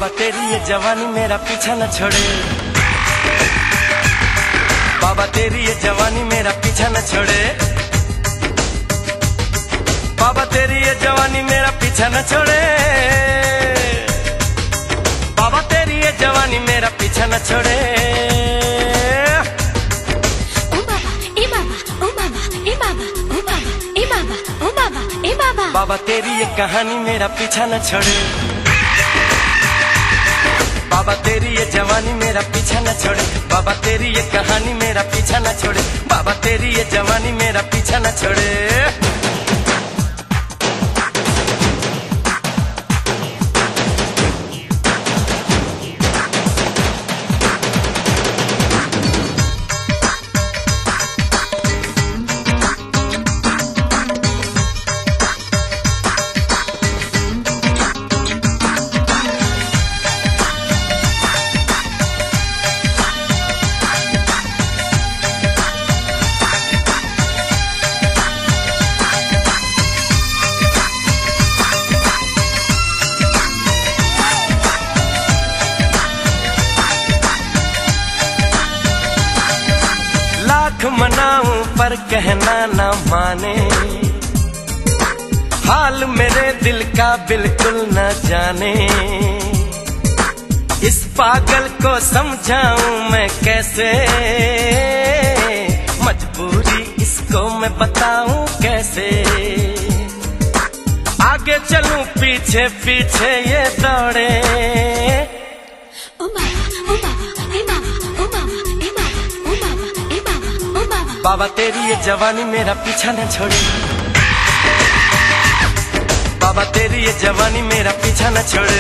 बाबा तेरी ये जवानी मेरा पीछा न छोड़े, बाबा तेरी ये जवानी मेरा पीछा न छोड़े, बाबा तेरी ये जवानी मेरा पीछा न छोड़े, बाबा तेरी ये जवानी मेरा पीछा न छोड़े। बाबा तेरी ये कहानी मेरा पीछा न छोड़े, बाबा तेरी ये जवानी मेरा पीछा न छोड़े, बाबा तेरी ये कहानी मेरा पीछा न छोड़े, बाबा तेरी ये जवानी मेरा पीछा न छोड़े। लाख मनाऊं पर कहना ना माने, हाल मेरे दिल का बिल्कुल न जाने, इस पागल को समझाऊं मैं कैसे, मजबूरी इसको मैं बताऊं कैसे, आगे चलूं पीछे पीछे ये दौड़े। बाबा तेरी ये जवानी मेरा पीछा न छोड़े, बाबा तेरी ये जवानी मेरा पीछा न छोड़े,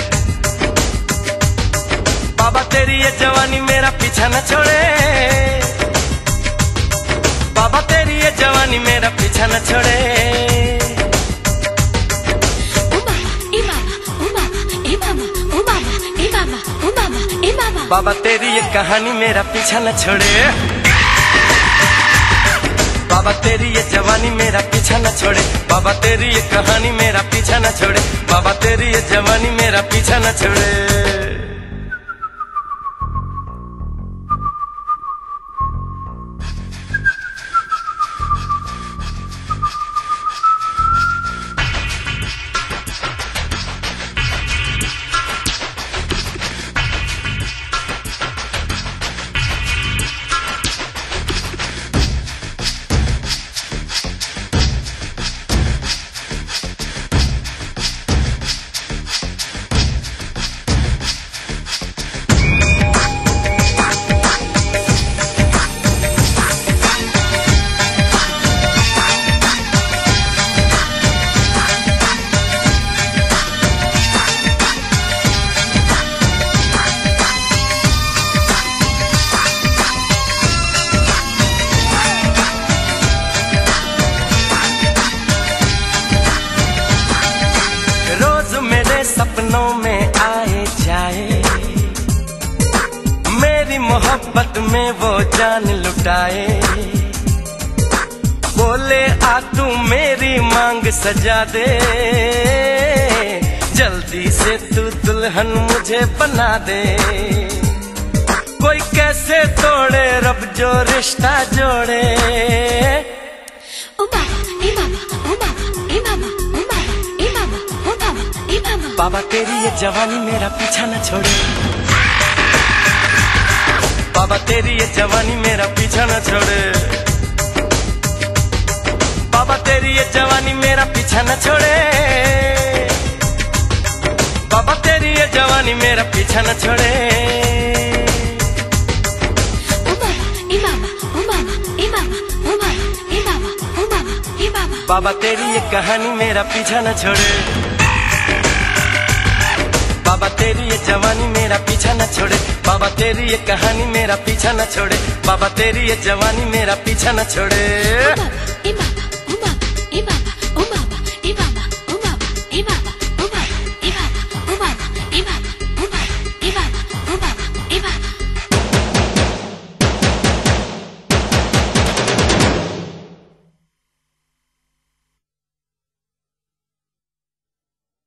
बाबा तेरी ये जवानी मेरा पीछा न छोड़े, बाबा तेरी ये जवानी मेरा पीछा न छोड़े। बाबा तेरी ये कहानी मेरा पीछा न छोड़े, बाबा तेरी ये जवानी मेरा पीछा न छोड़े, बाबा तेरी ये कहानी मेरा पीछा न छोड़े, बाबा तेरी ये जवानी मेरा पीछा न छोड़े। सपनों में आए जाए, मेरी मोहब्बत में वो जान लुटाए, बोले आ तू मेरी मांग सजा दे, जल्दी से तू दुल्हन मुझे बना दे, कोई कैसे तोड़े रब जो रिश्ता जोड़े। बाबा तेरी ये जवानी मेरा पीछा न छोड़े, बाबा तेरी ये जवानी मेरा पीछा न छोड़े, बाबा तेरी ये जवानी मेरा पीछा न छोड़े, बाबा तेरी ये जवानी मेरा पीछा न छोड़े। बाबा तेरी ये कहानी मेरा पीछा न छोड़े, बाबा तेरी ये जवानी मेरा पीछा न छोड़े, बाबा तेरी ये कहानी मेरा पीछा न छोड़े, बाबा तेरी ये जवानी मेरा पीछा न छोड़े।